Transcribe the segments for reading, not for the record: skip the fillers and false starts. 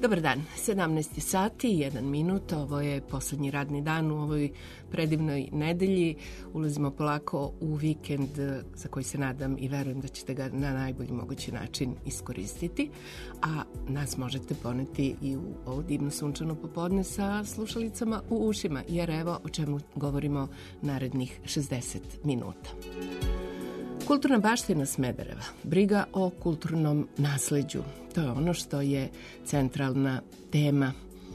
Dobar dan, 17 sati i 1 minut, ovo je poslednji radni dan u ovoj predivnoj nedelji. Ulazimo polako u vikend za koji se nadam i verujem da ćete ga na najbolji mogući način iskoristiti, a nas možete poneti i u ovo divno sunčano popodne sa slušalicama u ušima, jer evo o čemu govorimo narednih 60 minuta. Kulturna baština Smedereva, briga o kulturnom nasleđu, to je ono što je centralna tema.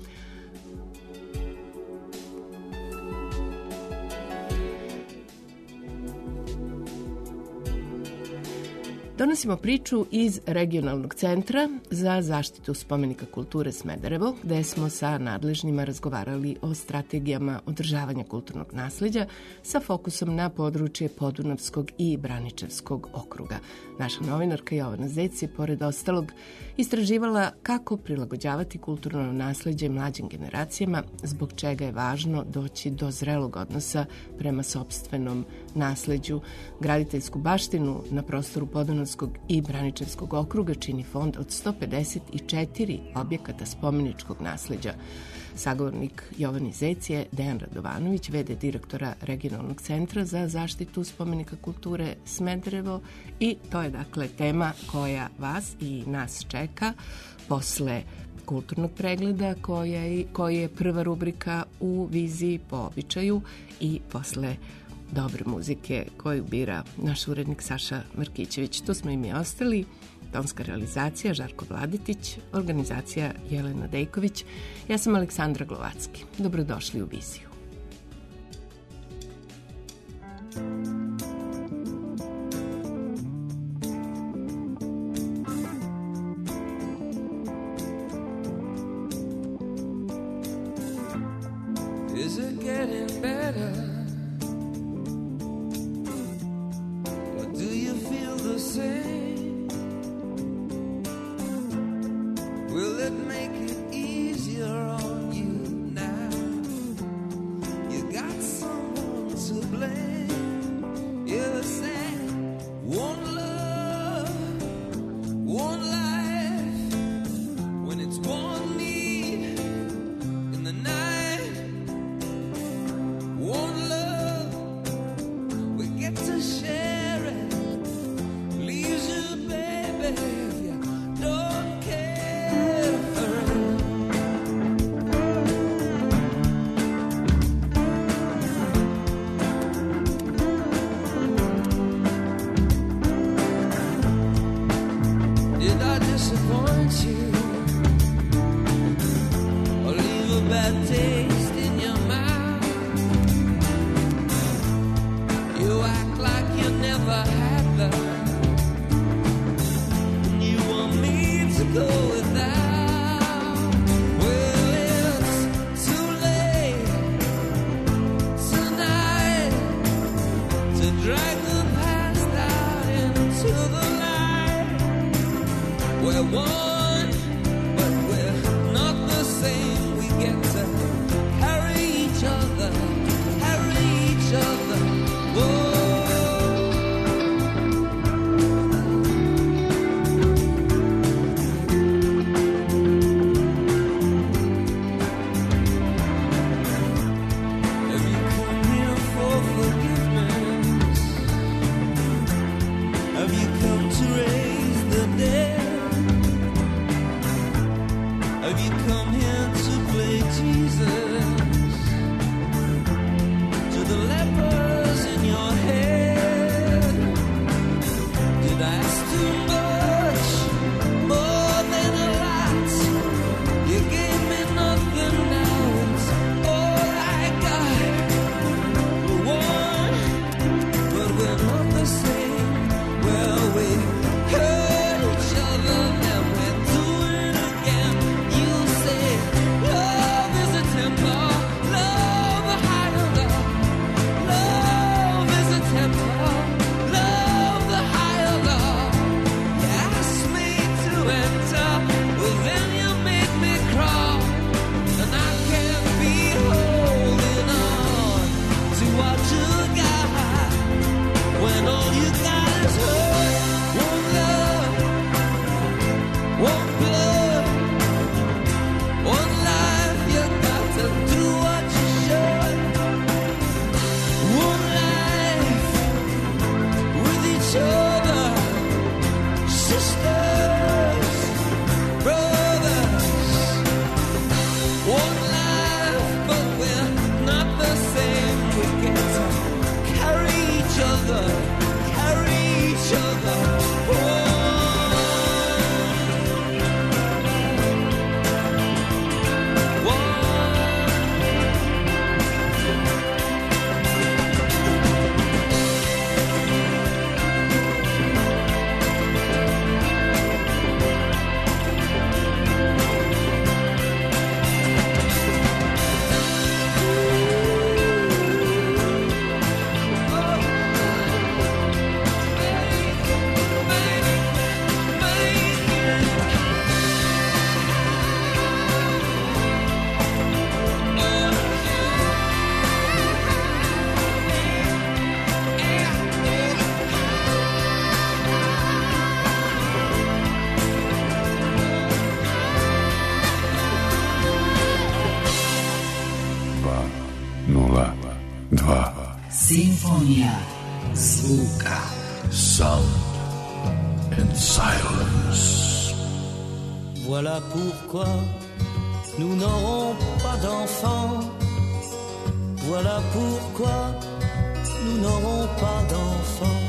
Donosimo priču iz Regionalnog centra za zaštitu spomenika kulture Smederevo, gde smo sa nadležnima razgovarali o strategijama održavanja kulturnog nasleđa sa fokusom na područje Podunavskog i Braničevskog okruga. Naša novinarka Jovana Zec je, pored ostalog, istraživala kako prilagođavati kulturno nasleđe mlađim generacijama, zbog čega je važno doći do zrelog odnosa prema sopstvenom nasleđu. Graditeljsku baštinu na prostoru Podunavskog i Braničevskog okruga čini fond od 154 objekata spomeničkog nasleđa. Sagovornik Jovani Zec je Dejan Radovanović, v.d. direktora Regionalnog centra za zaštitu spomenika kulture Smederevo, i to je dakle tema koja vas i nas čeka posle kulturnog pregleda koji je prva rubrika u viziji po običaju i posle dobre muzike koju bira naš urednik Saša Markićević. Tu smo i mi ostali. Tonska realizacija Žarko Vladetić, organizacija Jelena Dejković. Ja sam Aleksandra Glovacki. Dobrodošli u viziju. Is it getting better? Same. Will it make it easier on you now? You got someone to blame. You said one love, one life. When it's one need in the night, one love, we get to share it. Temple. 2. Simfonija zvuka. Sound and silence. Voilà pourquoi nous n'aurons pas d'enfants. Voilà pourquoi nous n'aurons pas d'enfants.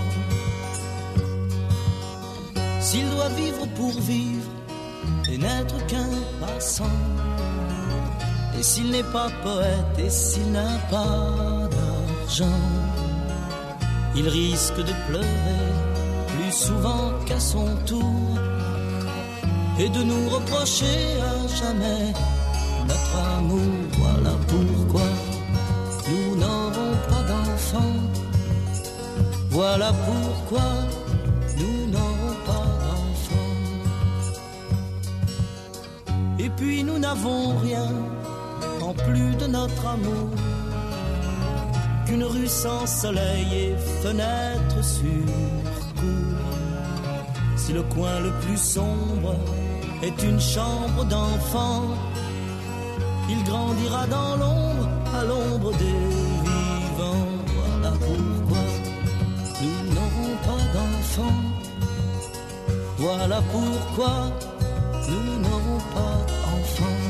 S'il doit vivre pour vivre et n'être qu'un passant, et s'il n'est pas poète et s'il n'a pas d'argent, il risque de pleurer plus souvent qu'à son tour et de nous reprocher à jamais notre amour. Voilà pourquoi nous n'aurons pas d'enfants. Voilà pourquoi nous n'aurons pas d'enfants. Et puis nous n'avons rien en plus de notre amour qu'une rue sans soleil et fenêtre sur cour. Si le coin le plus sombre est une chambre d'enfant, il grandira dans l'ombre, à l'ombre des vivants. Voilà pourquoi nous n'aurons pas d'enfants. Voilà pourquoi nous n'aurons pas d'enfants.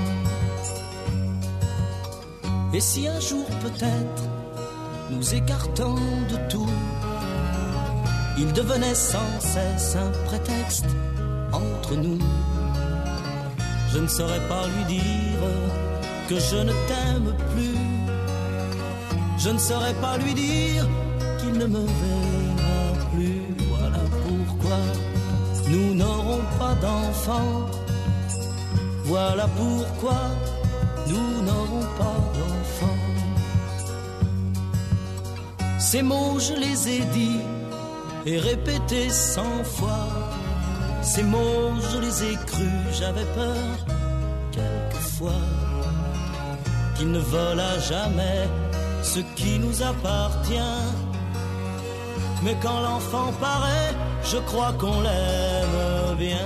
Et si un jour peut-être, nous écartant de tout, il devenait sans cesse un prétexte entre nous, je ne saurais pas lui dire que je ne t'aime plus. Je ne saurais pas lui dire qu'il ne me verra plus. Voilà pourquoi nous n'aurons pas d'enfants. Voilà pourquoi nous n'aurons pas d'enfants. Ces mots je les ai dits et répétés 100 fois. Ces mots je les ai crus, j'avais peur quelquefois qu'il ne vole à jamais ce qui nous appartient. Mais quand l'enfant paraît, je crois qu'on l'aime bien.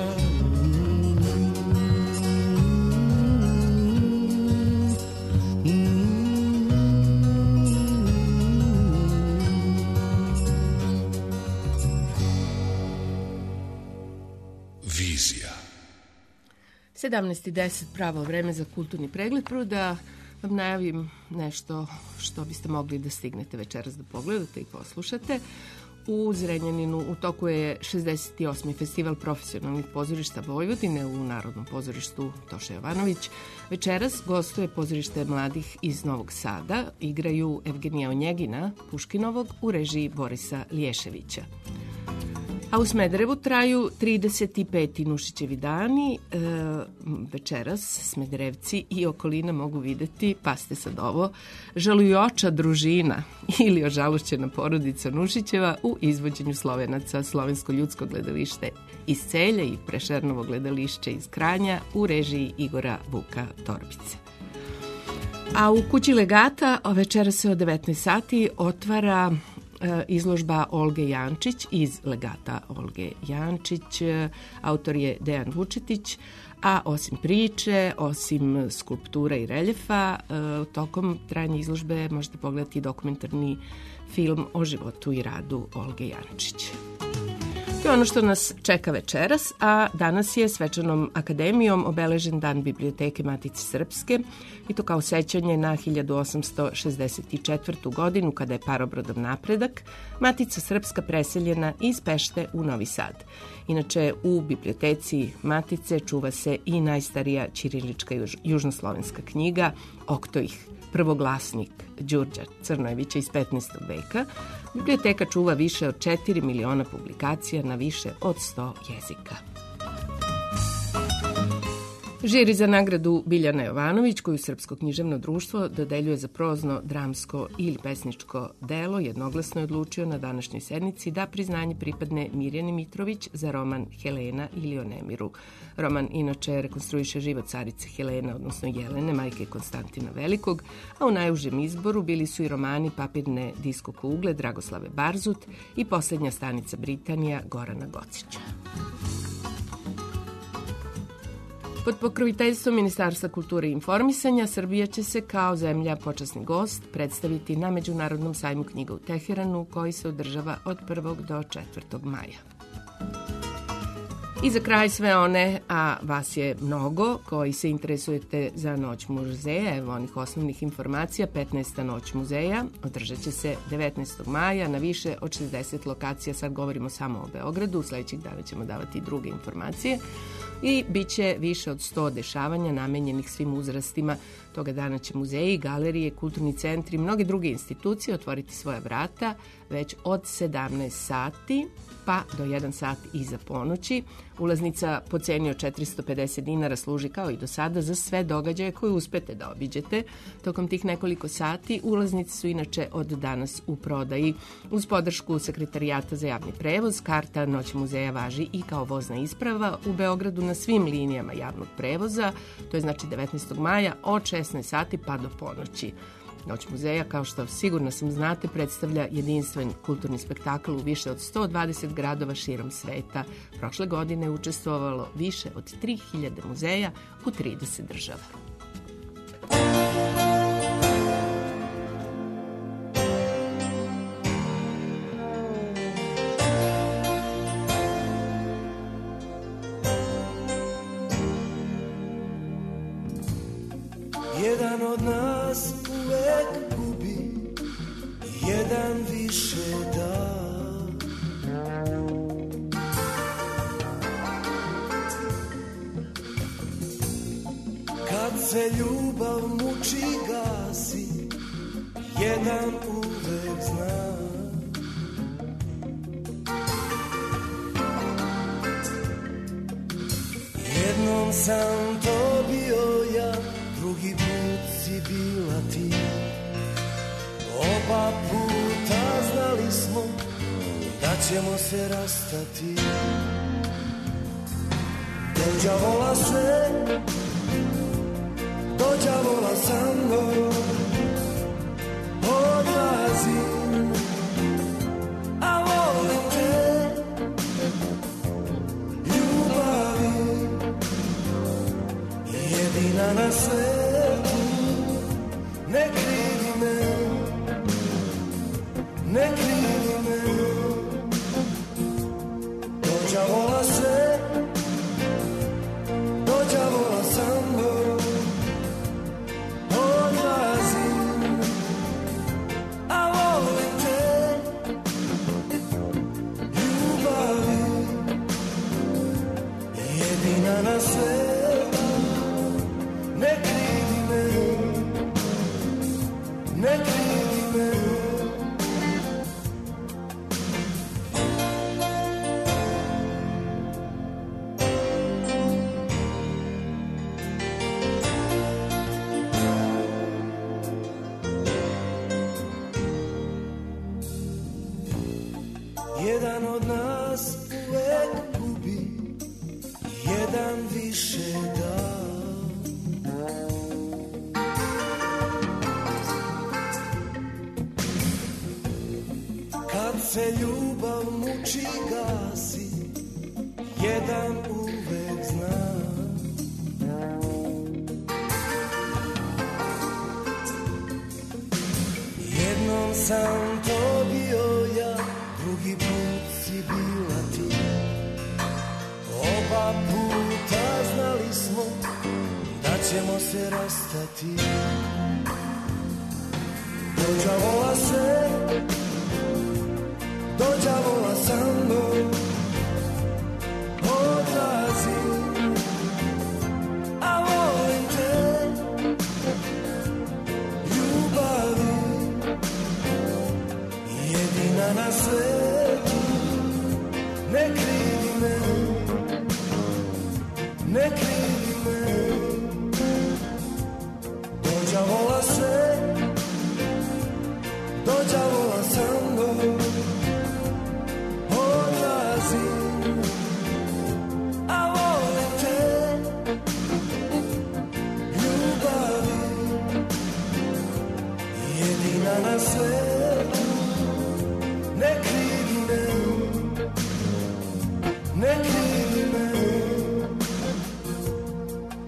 Vizija. 17:10 pravo vreme za kulturni pregled. Prvo da vam najavim nešto što biste mogli da stignete večeras da pogledate i poslušate. U Zrenjaninu u toku je 68. festival profesionalnih pozorišta Vojvodine u Narodnom pozorištu Toša Jovanović. Večeras gostuje pozorište mladih iz Novog Sada. Igraju Evgenija Onjegina, Puškinovog, u režiji Borisa Liješevića. A u Smederevu traju 35. Nušićevi dani. Večeras Smederevci i okolina mogu videti, paste sad ovo, žalujoča družina ili ožalošćena porodica Nušićeva u izvođenju Slovenaca, Slovensko ljudsko gledalište iz Celja i Prešernovo gledalište iz Kranja u režiji Igora Vuka Torbice. A u kući Legata večera se od 19 sati otvara izložba Olge Jančić iz Legata Olge Jančić. Autor je Dejan Vučetić, a osim priče, osim skulptura i reljefa, tokom trajanja izložbe možete pogledati dokumentarni film o životu i radu Olge Jančić. To je ono što nas čeka večeras, a danas je svečanom akademijom obeležen Dan Biblioteke Matice Srpske i to kao sećanje na 1864. godinu kada je parobrodom Napredak Matica Srpska preseljena iz Pešte u Novi Sad. Inače, u biblioteci Matice čuva se i najstarija ćirilička južnoslovenska knjiga Oktoih, prvoglasnik Đurđa Crnojevića iz 15. veka. Biblioteka čuva više od 4 miliona publikacija na više od 100 jezika. Žiri za nagradu Biljana Jovanović, koju Srpsko književno društvo dodeljuje za prozno, dramsko ili pesničko delo, jednoglasno je odlučio na današnjoj sednici da priznanje pripadne Mirjani Mitrović za roman Helena ili o Nemiru. Roman inače rekonstruiše život carice Helene, odnosno Jelene, majke Konstantina Velikog, a u najužem izboru bili su i romani Papirne disko kugle Dragoslave Barzut i Poslednja stanica Britanija Gorana Gocića. Pod pokroviteljstvom Ministarstva kulture i informisanja, Srbija će se kao zemlja počasni gost predstaviti na Međunarodnom sajmu knjiga u Teheranu, koji se održava od 1. do 4. maja. I za kraj sve one, a vas je mnogo, koji se interesujete za Noć muzeja, evo onih osnovnih informacija. 15. Noć muzeja održat će se 19. maja na više od 60 lokacija. Sad govorimo samo o Beogradu, u sledećih dana ćemo davati druge informacije. I bit će više od 100 dešavanja namenjenih svim uzrastima. Toga dana će muzeji, galerije, kulturni centri i mnoge druge institucije otvoriti svoja vrata već od 17 sati pa do 1 sat iza ponoći. Ulaznica po ceni od 450 dinara služi kao i do sada za sve događaje koje uspete da obiđete. Tokom tih nekoliko sati ulaznice su inače od danas u prodaji. Uz podršku Sekretarijata za javni prevoz, karta Noć muzeja važi i kao vozna isprava u Beogradu na svim linijama javnog prevoza. To je znači 19. maja od 16 sati pa do ponoći. Noć muzeja, kao što sigurno sam znate, predstavlja jedinstven kulturni spektakl u više od 120 gradova širom sveta. Prošle godine je učestvovalo više od 3000 muzeja u 30 država. Jedan od nas uvek gubi, jedan više da. Kad se ljubav muči gasi, jedan uvek zna. Jednom sam to bio ja, drugi put si bila ti. Oba puta znali smo da ćemo se rastati. Dođavola se, dođavola sa mnom, odlazim, a volim te, ljubavi, jedina na svetu, ne krivi me, ne krivi me. Dođavola se, dođavola sa mnom, odlazim, a volim te, ljubavi, jedina na svetu, ne krivi me, ne krivi me. Jedan od nas uvek gubi, jedan više da. Kad se ljubav muči gasi, jedan uvek zna. Jednom sam to bio ja, drugi put si bila ti. Oba puta znali smo da ćemo se rastati. Dođavola se, dođavola sa mnom, odlazim, a volim te, ljubavi, jedina na svetu, ne krivi me, ne krivi me. Dođavola se, dođavola sa mnom, odlazim, a volim te, ljubavi, jedina na svetu, ne krivi me, ne krivi me.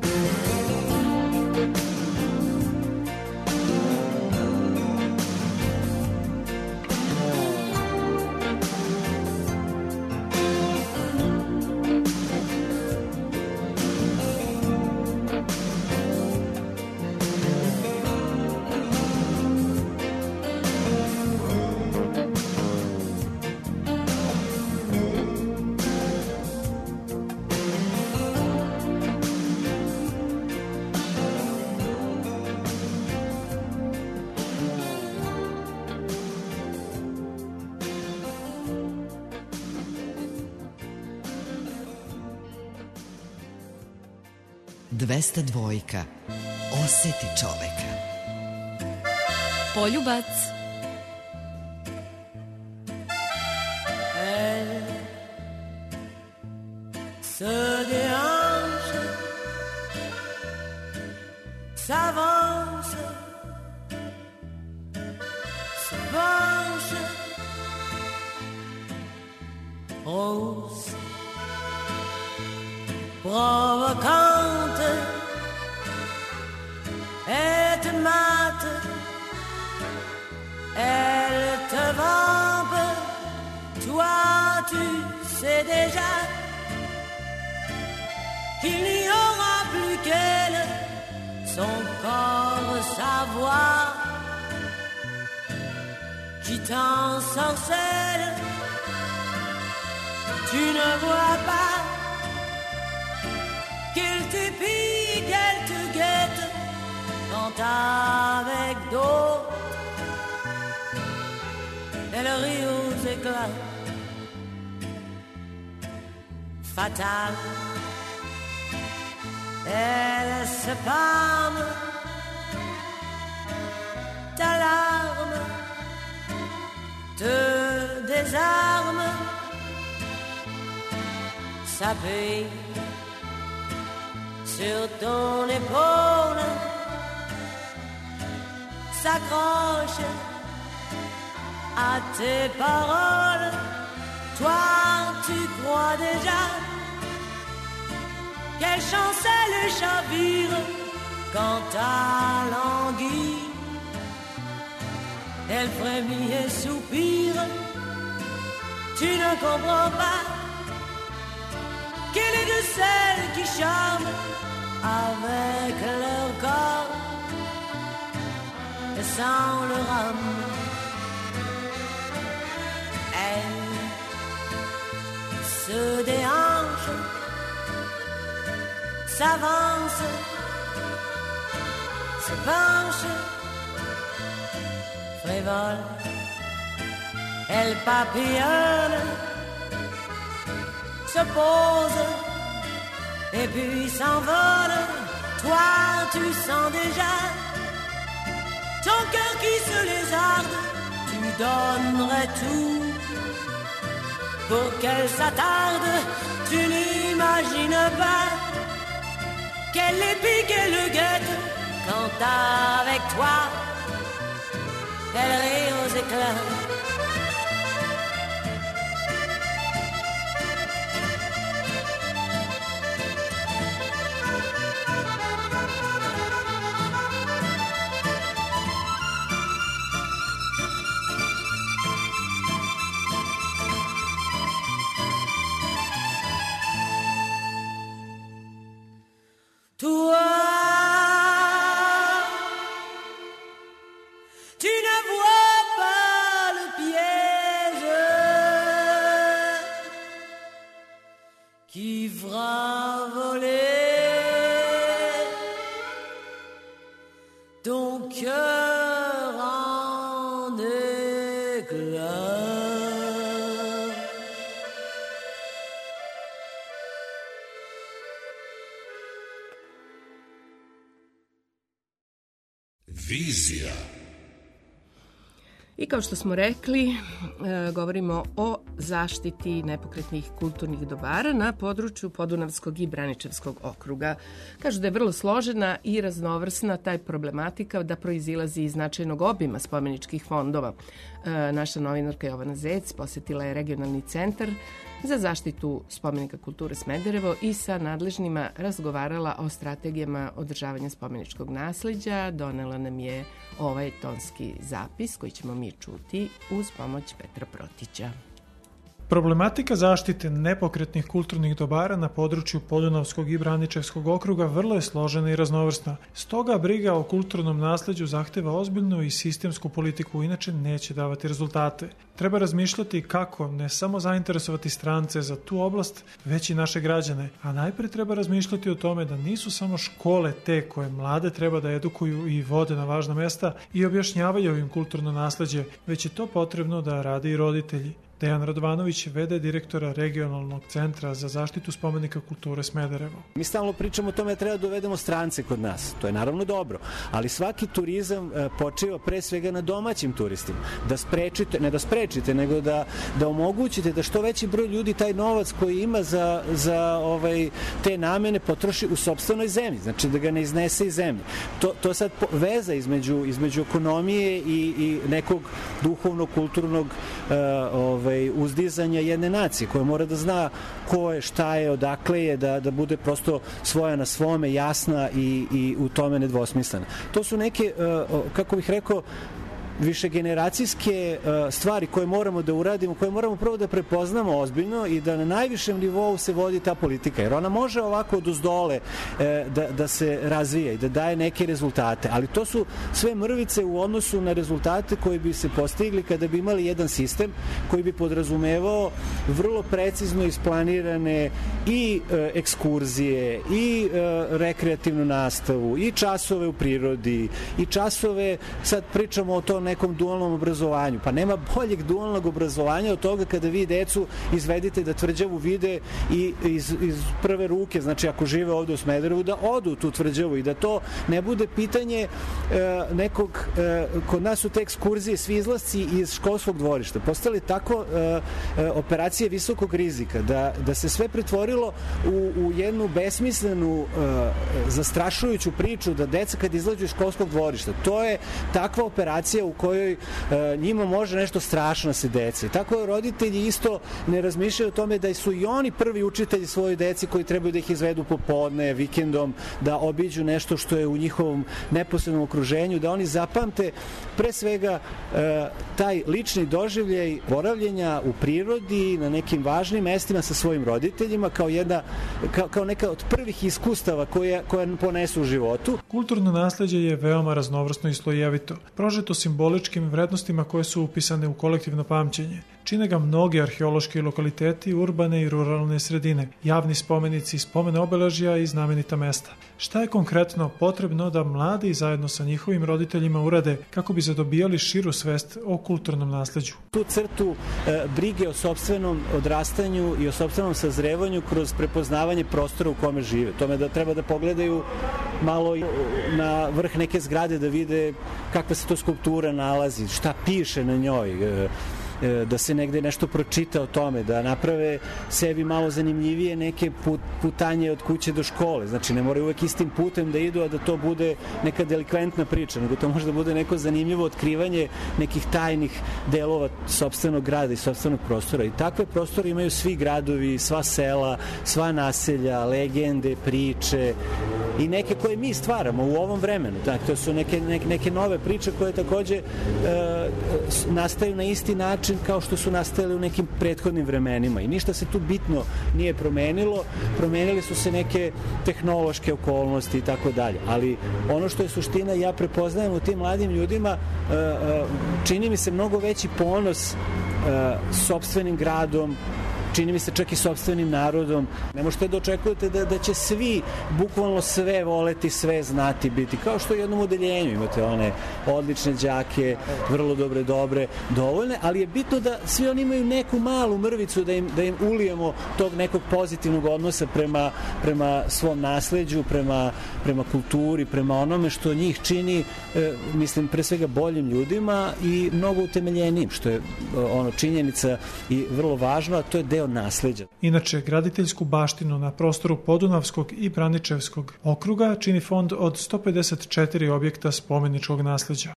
202. Oseti čoveka. Poljubac. Elle se déhanche, s'avance, se penche, rose, provocante, et te mate, elle te vampe, toi tu sais déjà qu'il n'y aura plus qu'elle, son corps, sa voix, qui t'ensorcelle. Tu ne vois pas qu'elle t'épie, qu'elle te guette quand avec d'autres elle rit aux éclats. Fatale, elle se pâme, ta larme te désarme, s'appuie sur ton épaule, s'accroche à tes paroles. Toi tu crois déjà qu'elle chancelle et chavire quand ta languit, elle frémit et soupire. Tu ne comprends pas qu'elle est de celles qui charment avec leur corps et sans leur âme. Elle se déhanche, s'avance, se penche, frivole, elle papillonne, se pose et puis s'envole. Toi tu sens déjà ton cœur qui se lézarde, tu donnerais tout pour qu'elle s'attarde. Tu n'imagines pas qu'elle épie, qu'elle le guette quand avec toi elle rit aux éclats. Vizija. I kao što smo rekli, govorimo o zaštiti nepokretnih kulturnih dobara na području Podunavskog i Braničevskog okruga. Kažu da je vrlo složena i raznovrsna taj problematika, da proizilazi iz značajnog obima spomeničkih fondova. Naša novinarka Jovana Zec posetila je regionalni centar za zaštitu spomenika kulture Smederevo i sa nadležnima razgovarala o strategijama održavanja spomeničkog nasleđa. Donela nam je ovaj tonski zapis koji ćemo mi čuti uz pomoć Petra Protića. Problematika zaštite nepokretnih kulturnih dobara na području Podunavskog i Braničevskog okruga vrlo je složena i raznovrsna. Stoga briga o kulturnom nasleđu zahteva ozbiljnu i sistemsku politiku, inače neće davati rezultate. Treba razmišljati kako ne samo zainteresovati strance za tu oblast, već i naše građane, a najprije treba razmišljati o tome da nisu samo škole te koje mlade treba da edukuju i vode na važna mesta i objašnjavaju im kulturno nasleđe, već je to potrebno da rade i roditelji. Dejan Radovanović, v.d. direktora Regionalnog centra za zaštitu spomenika kulture Smederevo. Mi stalno pričamo o tome da treba da dovedemo strance kod nas. To je naravno dobro, ali svaki turizam počiva pre svega na domaćim turistima. Ne da sprečite, nego da omogućite da što veći broj ljudi taj novac koji ima za te namene potroši u sopstvenoj zemlji, znači da ga ne iznese iz zemlje. To sad veza između ekonomije i nekog duhovnog, kulturnog uzdizanja jedne nacije koja mora da zna ko je, šta je, odakle je, da bude prosto svoja na svome, jasna i u tome nedvosmislena. To su neke, kako bih rekao, višegeneracijske stvari koje moramo da uradimo, koje moramo prvo da prepoznamo ozbiljno i da na najvišem nivou se vodi ta politika, jer ona može ovako oduzdole da se razvija i da daje neke rezultate, ali to su sve mrvice u odnosu na rezultate koji bi se postigli kada bi imali jedan sistem koji bi podrazumevao vrlo precizno isplanirane i ekskurzije i rekreativnu nastavu i časove u prirodi i časove, sad pričamo o tom nekom dualnom obrazovanju. Pa nema boljeg dualnog obrazovanja od toga kada vi decu izvedite da tvrđavu vide i iz prve ruke, znači ako žive ovde u Smederevu, da odu u tu tvrđavu i da to ne bude pitanje nekog, kod nas su te ekskurzije, svi izlasci iz školskog dvorišta. Postali tako operacije visokog rizika, da se sve pretvorilo u jednu besmislenu, zastrašujuću priču da deca kad izlađu iz školskog dvorišta, to je takva operacija u kojoj njima može nešto strašno se deci. Tako roditelji isto ne razmišljaju o tome da su i oni prvi učitelji svoje deci koji trebaju da ih izvedu popodne, vikendom, da obiđu nešto što je u njihovom neposrednom okruženju, da oni zapamte pre svega taj lični doživljaj boravljenja u prirodi, na nekim važnim mestima sa svojim roditeljima kao neka od prvih iskustava koje ponesu u životu. Kulturno nasleđe je veoma raznovrsno i slojevito, prožeto simboličkim vrednostima koje su upisane u kolektivno pamćenje. Čine ga mnogi arheološki lokaliteti, urbane i ruralne sredine, javni spomenici, spomene obeležja i znamenita mesta. Šta je konkretno potrebno da mladi zajedno sa njihovim roditeljima urade kako bi zadobijali širu svest o kulturnom nasleđu? Tu crtu brige o sopstvenom odrastanju i o sopstvenom sazrevanju kroz prepoznavanje prostora u kome žive. Tome da treba da pogledaju malo na vrh neke zgrade da vide kakva se to skulptura nalazi, šta piše na njoj, da se negde nešto pročita o tome, da naprave sebi malo zanimljivije neke putanje od kuće do škole. Znači, ne moraju uvek istim putem da idu, a da to bude neka delikventna priča, nego to može da bude neko zanimljivo otkrivanje nekih tajnih delova sopstvenog grada i sopstvenog prostora. I takve prostore imaju svi gradovi, sva sela, sva naselja, legende, priče i neke koje mi stvaramo u ovom vremenu. Dakle, to su neke nove priče koje takođe nastaju na isti način kao što su nastajali u nekim prethodnim vremenima i ništa se tu bitno nije promenilo. Promenili su se neke tehnološke okolnosti i tako dalje, ali ono što je suština, ja prepoznajem u tim mladim ljudima, čini mi se mnogo veći ponos sopstvenim gradom, čini mi se čak i sopstvenim narodom. Ne možete da očekujete da će svi, bukvalno sve voleti, sve znati biti. Kao što u jednom odeljenju imate one odlične đake, vrlo dobre, dovoljne, ali je bitno da svi oni imaju neku malu mrvicu da im ulijemo tog nekog pozitivnog odnosa prema svom nasleđu, prema kulturi, prema onome što njih čini, mislim, pre svega boljim ljudima i mnogo utemeljenijim, što je činjenica i vrlo važno, a to je deo nasleđa. Inače, graditeljsku baštinu na prostoru Podunavskog i Braničevskog okruga čini fond od 154 objekta spomeničkog nasleđa.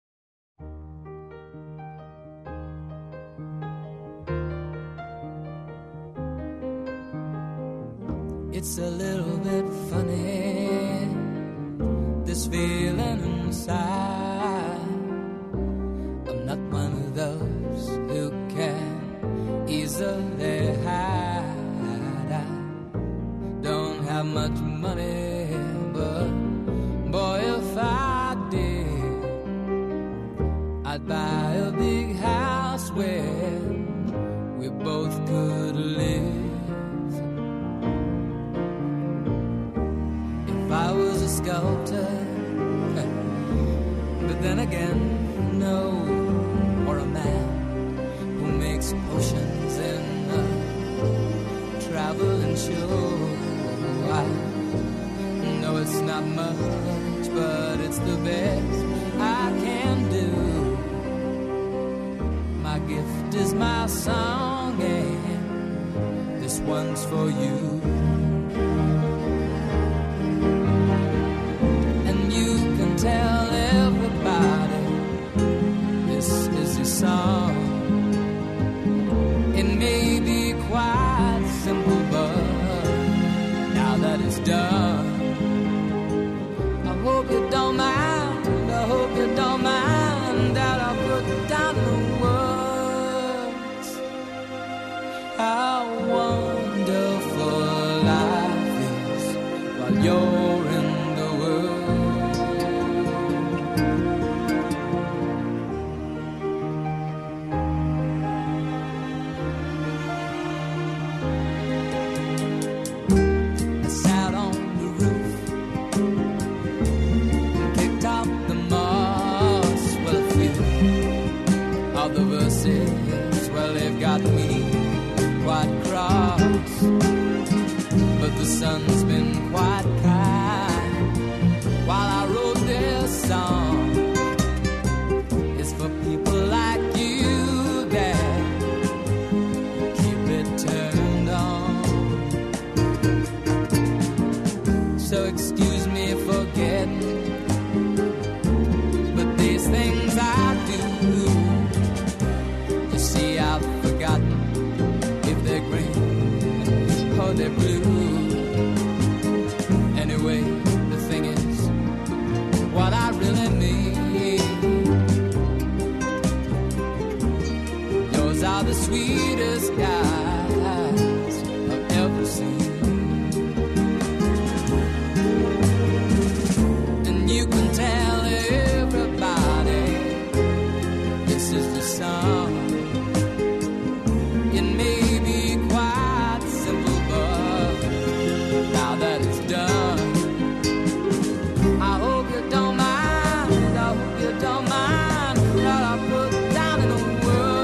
It's a little bit funny, this feeling inside. I'm not one of those who can easily hide. I don't have much money, but boy, if I did, I'd buy a big house where we both could live. If I was a sculptor, but then again, no, or a man who makes potions show. I know it's not much, but it's the best I can do. My gift is my song, and this one's for you. And you can tell everybody this is your song. It may be quite simple, but now that it's done, I hope you don't mind, I hope you don't mind that I put down the words. How wonderful life is while you're in the world. I sat on the roof, kicked out the moss. Well, a few of the verses, well, they've got me quite cross, but the sun's been quite kind while I wrote this song. It's for people like you that keep it turned on. So excuse me for getting, but these things I do, you see, I've forgotten if they're green or they're blue. Anyway, the thing is, what I really mean, yours are the sweetest guys I've ever seen. And you can tell everybody this is the song. It may be quite simple, but now that it's done, I hope you don't mind, I hope you don't mind what I put down in the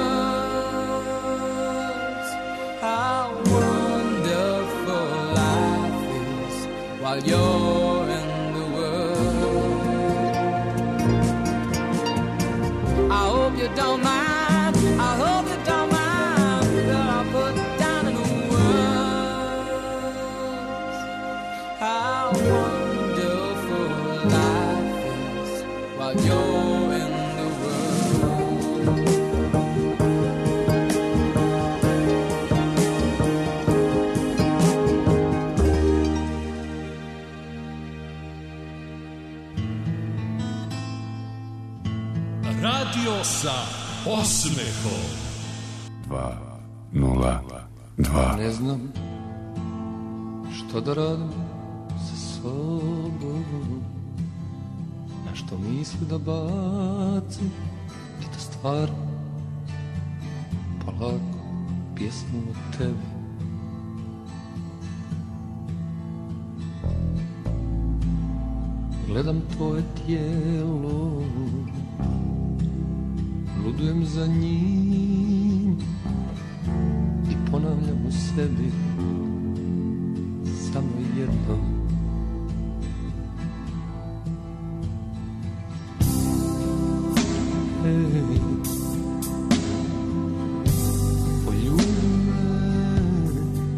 words. How wonderful life is while you're in the world. I hope you don't mind, I hope you don't mind that I put down in the words. How wonderful life is while you're in the world. Radio sa osmehom. 202. Ne znam što da radim sa sobom, na što misli da bacim i da stvaram polako pjesmu o tebi. Gledam tvoje tijelo, ludujem za njim i ponavljam u sebi samo jedno. Ej, poljubi me,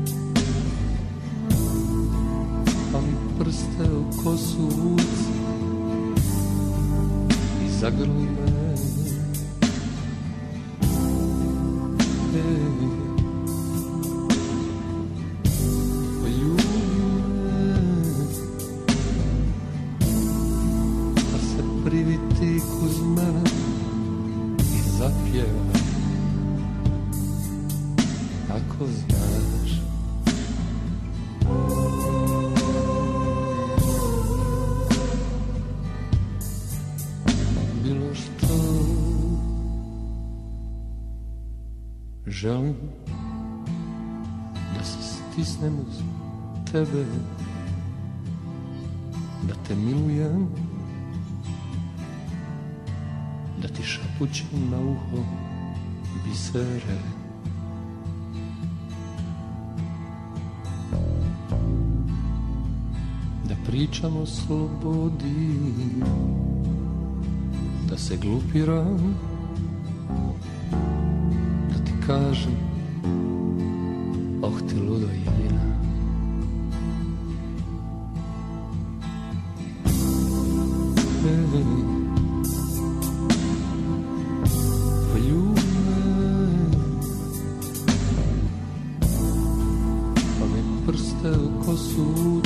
pa mi prste u kosu vuci i zagrli me. Želim da se stisnem uz tebe, da te milujem, da ti šapućem na uho bisere. pričam o slobodi, da se glupiram, da ti kažem, oh ti ludo jedina. Poljubi me, pa mi prste u kosu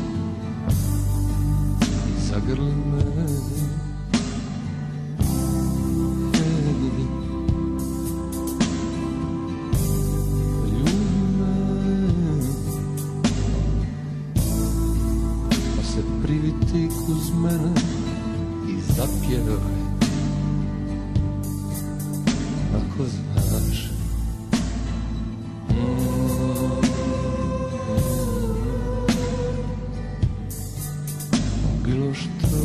i zagrli me. Poljubi me, pa se priviti uz mene i zapjevaj, ako znaš. Bilo što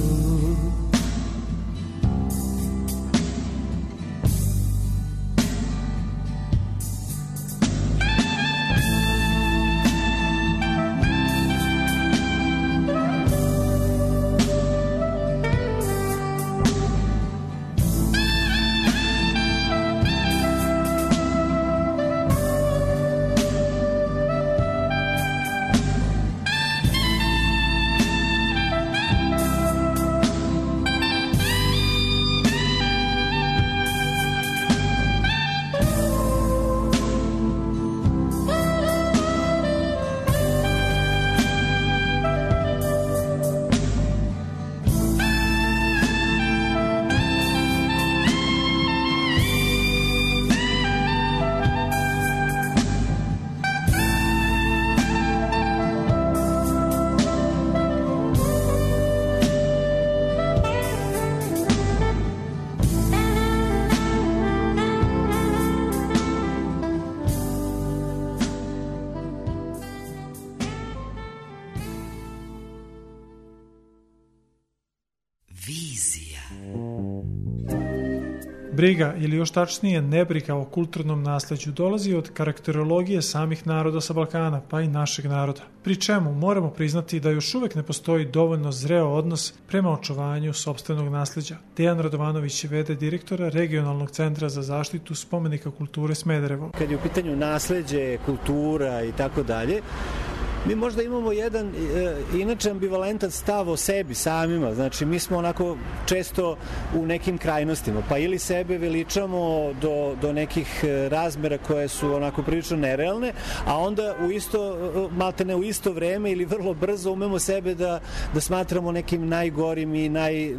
Briga, ili još tačnije nebriga o kulturnom nasleđu, dolazi od karakterologije samih naroda sa Balkana, pa i našeg naroda. Pri čemu moramo priznati da još uvek ne postoji dovoljno zreo odnos prema očuvanju sopstvenog nasleđa. Dejan Radovanović je v.d. direktora Regionalnog centra za zaštitu spomenika kulture Smederevo. Kad je u pitanju nasleđe, kultura i tako dalje, mi možda imamo jedan inače ambivalentan stav o sebi samima, znači mi smo onako često u nekim krajnostima, pa ili sebe veličamo do nekih razmera koje su onako prilično nerealne, a onda maltene u isto vreme ili vrlo brzo umemo sebe da smatramo nekim najgorim i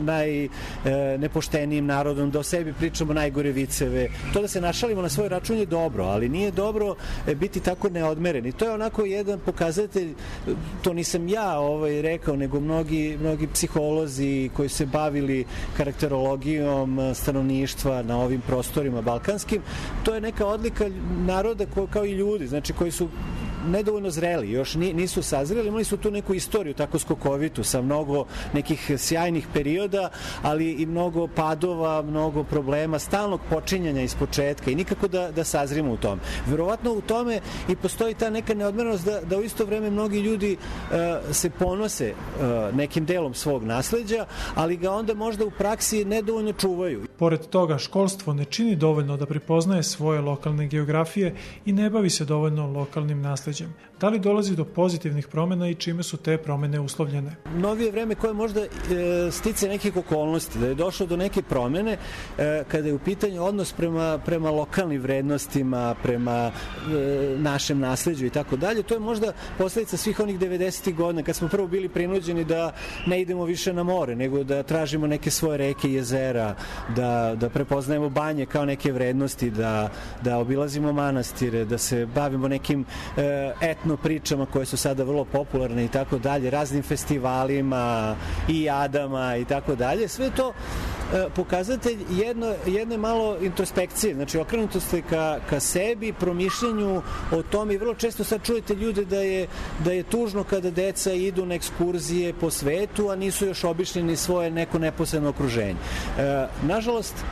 najnepoštenijim narodom, da o sebi pričamo najgore viceve. To da se našalimo na svoj račun je dobro, ali nije dobro biti tako neodmeren. I to je onako jedan pokazatelj, to nisam ja rekao, nego mnogi psiholozi koji se bavili karakterologijom stanovništva na ovim prostorima balkanskim. To je neka odlika naroda kao i ljudi, znači koji su nedovoljno zreli, još nisu sazreli, imali su tu neku istoriju tako skokovitu sa mnogo nekih sjajnih perioda, ali i mnogo padova, mnogo problema, stalnog počinjanja iz početka i nikako da sazrimo u tom. Verovatno u tome i postoji ta neka neodmerenost da u isto vreme mnogi ljudi se ponose nekim delom svog nasleđa, ali ga onda možda u praksi nedovoljno čuvaju. Pored toga, školstvo ne čini dovoljno da prepoznaje svoje lokalne geografije i ne bavi se dovoljno lokalnim nasleđem. Da li dolazi do pozitivnih promena i čime su te promene uslovljene? Novije vreme koje možda stice nekih okolnosti, da je došlo do neke promene kada je u pitanju odnos prema lokalnim vrednostima, prema našem nasleđu i tako dalje. To je možda posledica svih onih 90. godina kad smo prvo bili prinuđeni da ne idemo više na more, nego da tražimo neke svoje reke i jezera, da prepoznajemo banje kao neke vrednosti, da obilazimo manastire, da se bavimo nekim etno pričama koje su sada vrlo popularne i tako dalje, raznim festivalima i jadama i tako dalje. Sve to pokazatelj jedne malo introspekcije, znači okrenutosti ka sebi, promišljanju o tome i vrlo često sad čujete ljude da je tužno kada deca idu na ekskurzije po svetu, a nisu još obišli ni svoje neko neposredno okruženje. Nažalost,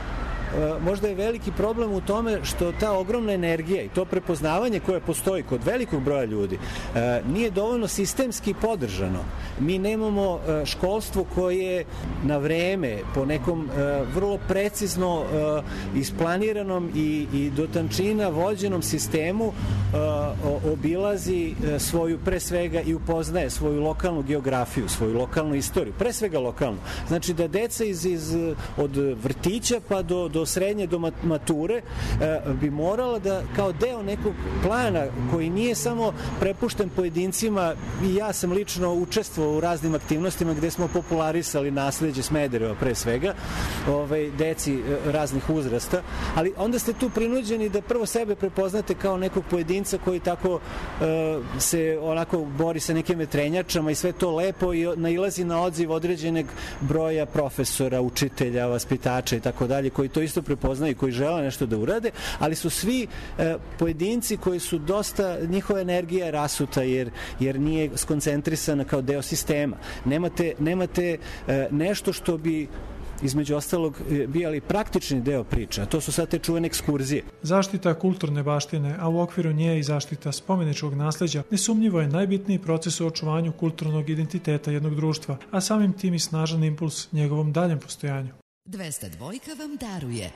možda je veliki problem u tome što ta ogromna energija i to prepoznavanje koje postoji kod velikog broja ljudi nije dovoljno sistemski podržano. Mi nemamo školstvo koje na vreme, po nekom vrlo precizno isplaniranom i do tančina vođenom sistemu obilazi svoju, pre svega, i upoznaje svoju lokalnu geografiju, svoju lokalnu istoriju, pre svega lokalnu. Znači da deca od vrtića pa do srednje, do mature bi morala da kao deo nekog plana koji nije samo prepušten pojedincima, i ja sam lično učestvovao u raznim aktivnostima gde smo popularisali nasleđe Smedereva pre svega, deci raznih uzrasta, ali onda ste tu prinuđeni da prvo sebe prepoznate kao nekog pojedinca koji tako se onako bori sa nekim vetrenjačama i sve to lepo i nailazi na odziv određenog broja profesora, učitelja, vaspitača i tako dalje, koji to isto prepoznaju i koji žele nešto da urade, ali su svi pojedinci koji su dosta, njihova energija je rasuta jer nije skoncentrisana kao deo sistema. Nemate nešto što bi između ostalog bijali praktični deo priča, a to su sad te čuvene ekskurzije. Zaštita kulturne baštine, a u okviru nje i zaštita spomeničkog nasleđa, nesumnjivo je najbitniji proces u očuvanju kulturnog identiteta jednog društva, a samim tim i snažan impuls njegovom daljem postojanju. 202 vam daruje.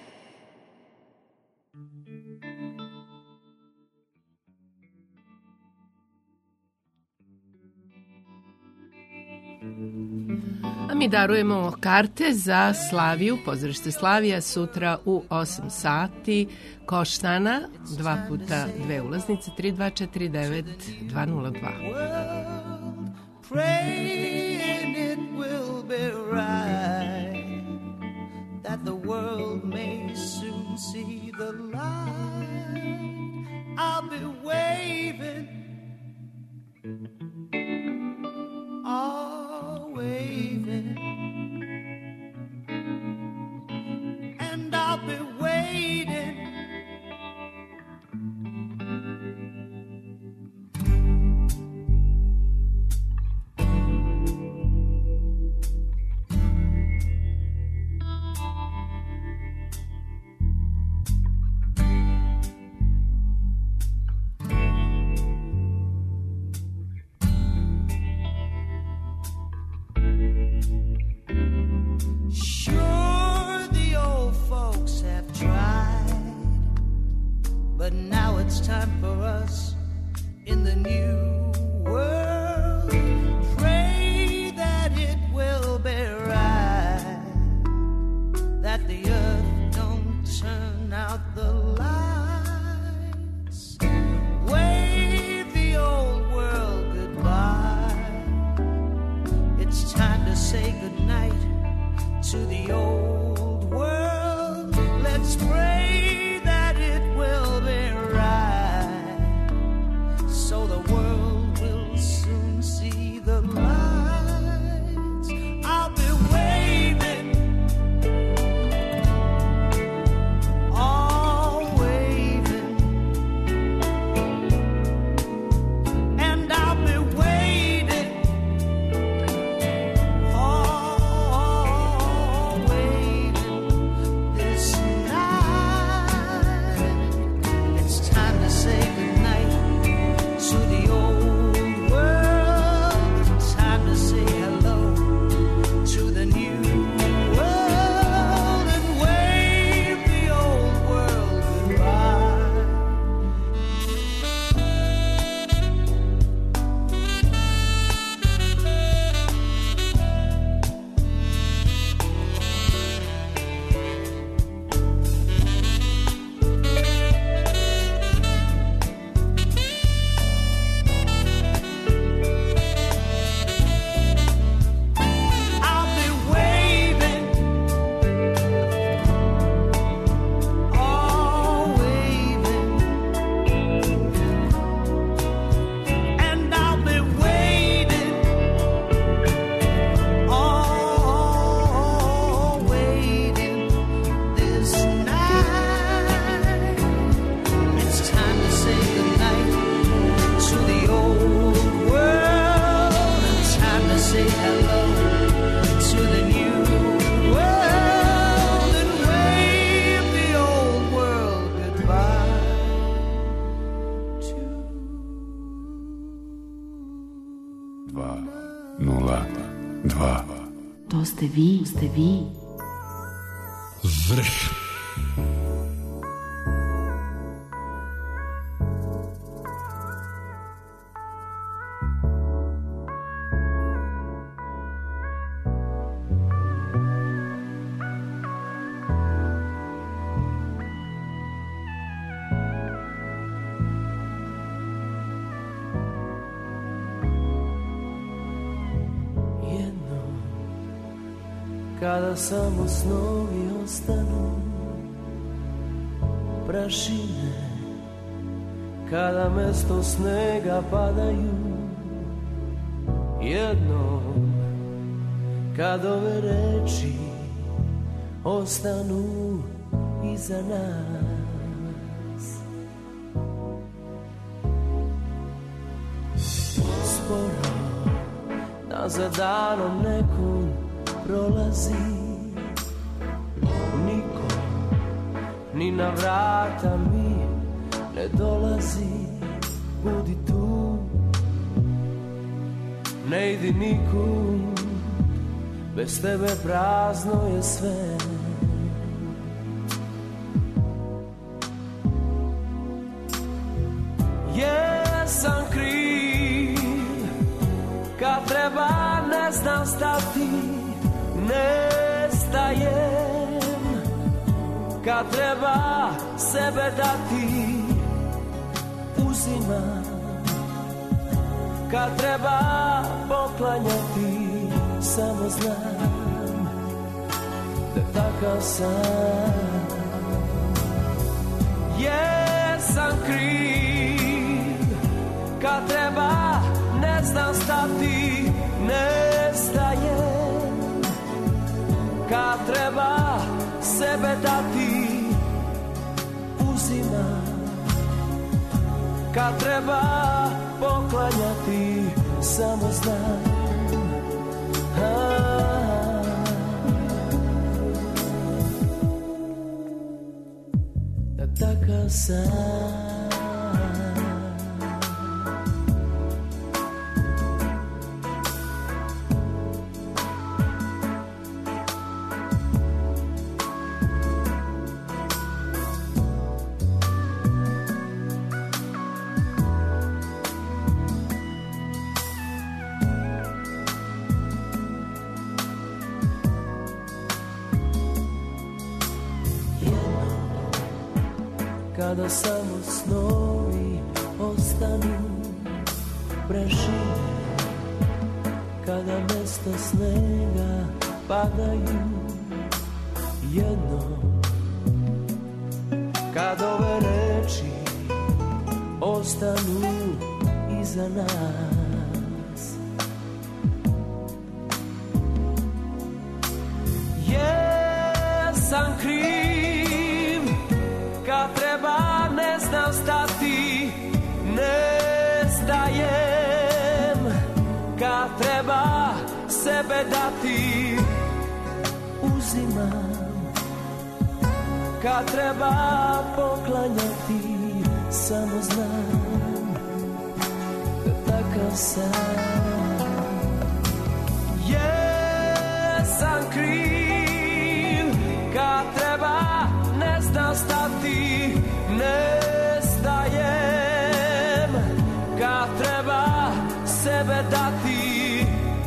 A mi darujemo karte za Slaviju, pozorište Slavija, sutra u 8 sati. Koštana, 2 puta 2 ulaznice, 3249 202. Praying it will be right, that the world may soon see the light. I'll be waving, waving, and I'll be waiting. But now it's time for us in the new world. Pray that it will be right, that the earth don't turn out the lights. Wave the old world goodbye. It's time to say goodnight to the old world. Let's pray that it will be right, so the world ste vi. Vrh. Kada samo snovi ostanu prašine, kada mesto snega padaju, jednom kad ove reči ostanu iza nas. Sporo nazad danom nekom prolazi, niko ni na vrata mi ne dolazi. Budi tu, ne idi nikud, bez tebe prazno je sve. Jesam kriv, kad treba ne znam stati, nestajem, kad treba sebe dati, uzimam, kad treba poklanjati, samo znam da takav sam. Jesam kriv, kad treba ne znam stati, nestajem, kad treba sebe dati, uzimam, kad treba poklanjati, samo znam da takav sam. Kada samo snovi ostanu prašine, kada mesta snega padaju, jednom kad ove reči ostanu iza nas. Jesam kriv, kad treba ne znam stati, nestajem, kad treba sebe dati, uzimam, kad treba poklanjati, samo znam da takav sam. Jesam kriv, kad treba ne znam stati, nestajem, kad treba sebe dati,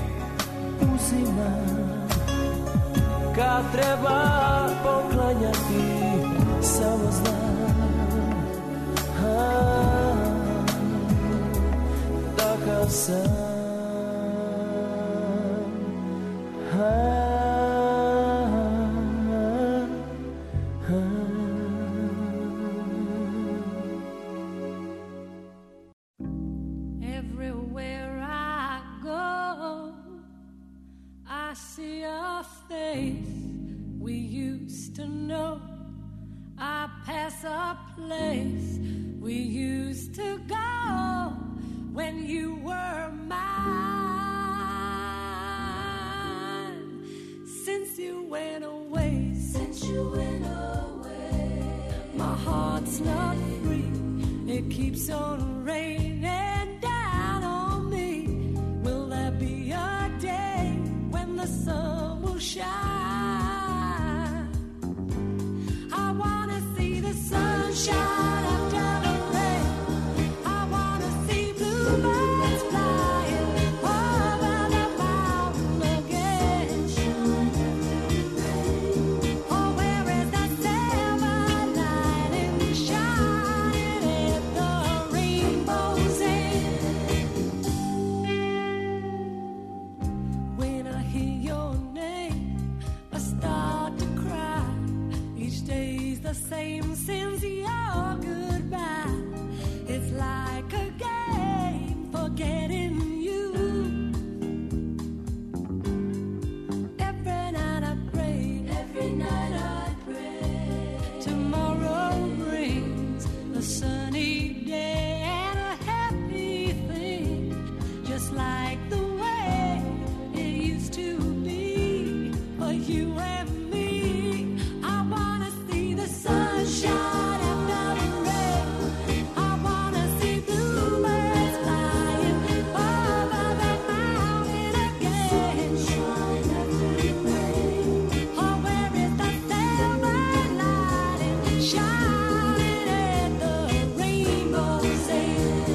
uzimam, kad treba poklanjati, samo znam takav sam. same since your goodbye. It's like a game forgetting you. Every night I pray, tomorrow brings a sunny day and a happy thing, just like the way it used to be for you and me. I wanna see the sunshine after the rain. I wanna see bluebirds flying over the mountain again. Oh, where is the silver lining shining at the rainbow's end?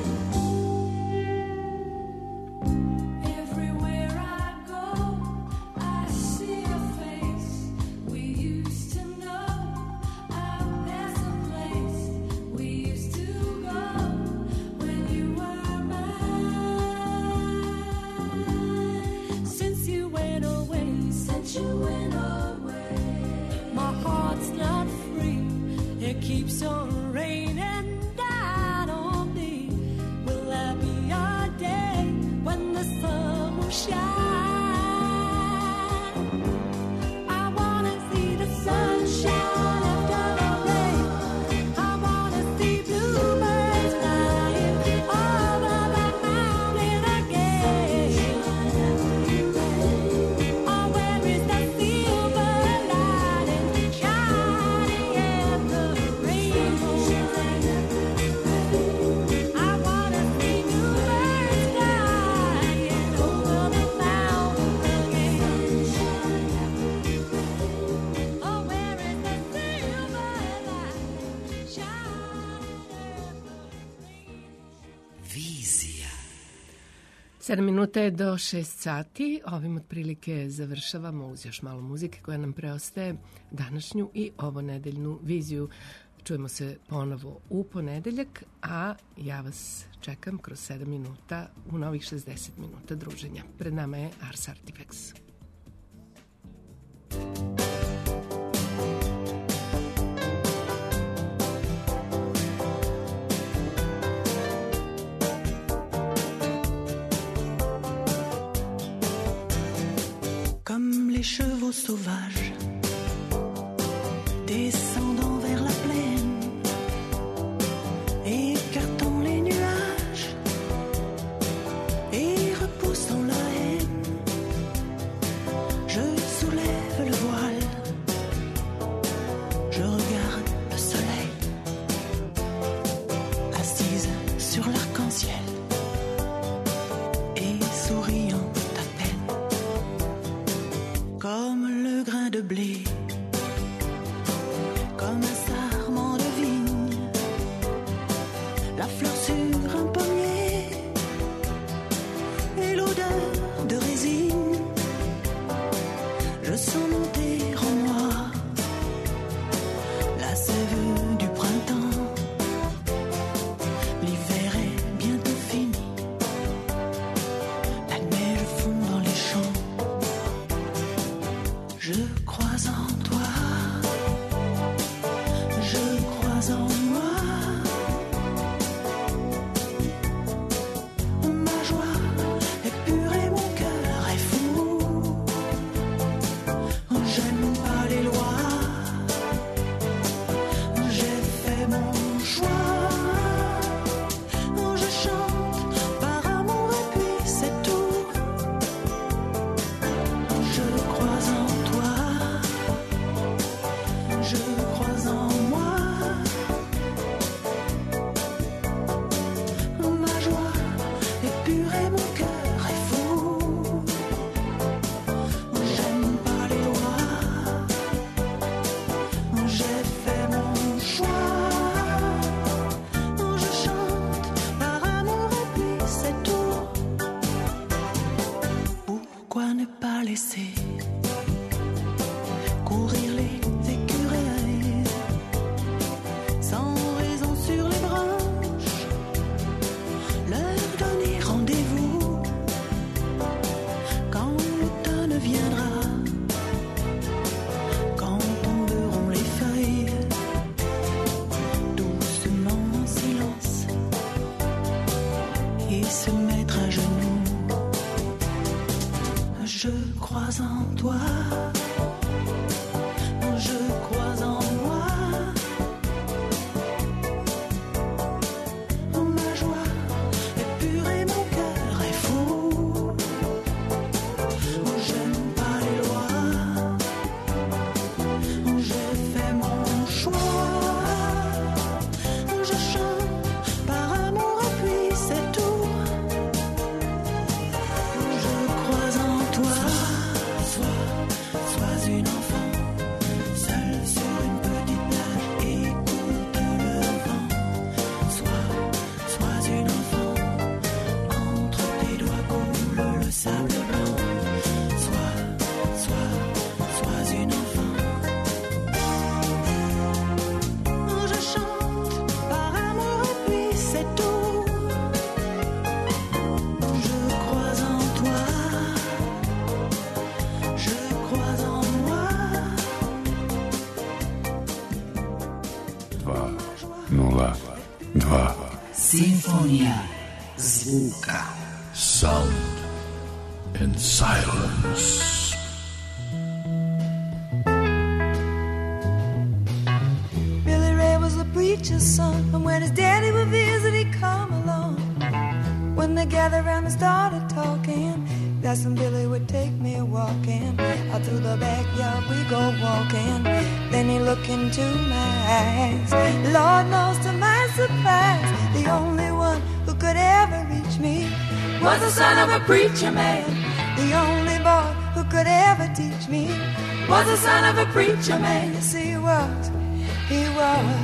Everywhere I go, I see a face we used to know. I pass a place we used to go when you were mine. Since you went away, my heart's not free. It keeps on raining down on me. Will there be a day when the sun will shine? I wanna see the sunshine after the rain. I wanna see bluebirds flying over the mountain again. Oh, where is the silver lining shining at the rainbow's end? I wanna see bluebirds flying over the mountain again. Oh, where is the silver lining shining at the rainbow's end? Vizija. 7 minuta je do 6 sati. Ovim otprilike završavamo uz još malo muzike koja nam preostaje današnju i ovo nedeljnu viziju. Čujemo se ponovo u ponedeljak, a ja vas čekam kroz 7 minuta u novih 60 minuta druženja. Pred nama je Ars Artifex. Comme les chevaux sauvages descendant vers la plaine, écartant les nuages et repoussant la haine, je soulève le voile, je regarde le soleil, assise sur l'arc-en-ciel et souriant à peine, comme le grain de blé, comme un sarment de vigne, la fleur sur un pommier et l'odeur de résine. Je sens monter en moi la sève du printemps. L'hiver est bientôt fini, la neige fond dans les champs. Je crois en toi, je crois en moi. Ma joie est pure et mon cœur est fou. J'aime pas les lois, j'ai fait mon choix. Je chante par amour et puis c'est tout. Je crois en toi, je crois en moi. toi. Je crois en moi. Ma joie est pure et mon cœur est fou. J'aime pas les lois. J'ai fait mon choix. Je chante par amour et puis c'est tout. Je crois en toi. Sois une enfant, seule sur une petite plage, écoute le vent. Sois une enfant, entre tes doigts coule le sable blanc. Sois une enfant. Je chante par amour et puis c'est tout. Je crois en toi. Je crois en moi. 202 Simfonija zvuka. Sound and silence. Billy Ray was a preacher's son, and when his daddy would visit, he'd come along. When they gathered around and started talking, that's when Billy would take me walking. Out through the backyard we go walking. Then he looked into my eyes. Lord knows to my surprise, the only one who could ever reach me was the son of a preacher man. The only boy who could ever teach me was the son of a preacher man. Yes, he was. He was.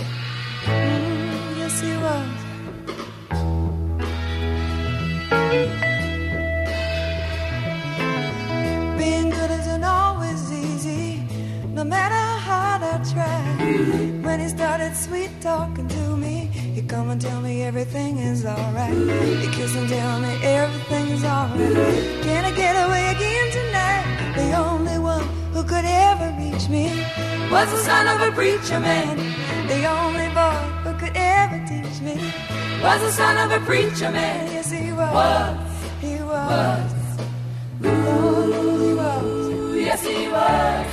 Yes, he was. Being good isn't always easy, no matter how hard I try. When he started sweet talking to me, he'd come and tell me everything is alright. He'd kiss and tell me everything is alright. Can I get away again tonight? The only one who could ever reach me was the son of a preacher man. The only boy who could ever teach me was the son of a preacher man. Yes, he was. He was. Oh, he was. Yes, he was.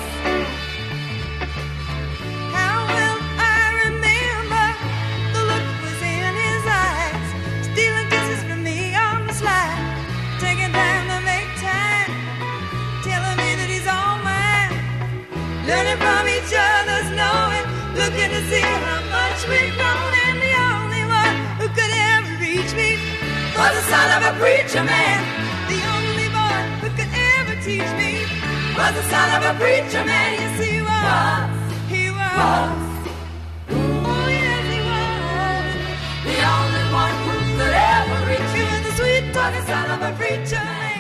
How will I remember the look was in his eyes, stealing kisses from me on the slide, taking time to make time, telling me that he's all mine, learning from each other's knowing, looking to see how much we've grown. And the only one who could ever reach me was the son of a preacher man. The only boy who could ever teach me was the son of a preacher man. Yes, he was. He was. Oh, yes, he was. The only one who could ever reach me was the sweet talking son of a preacher man.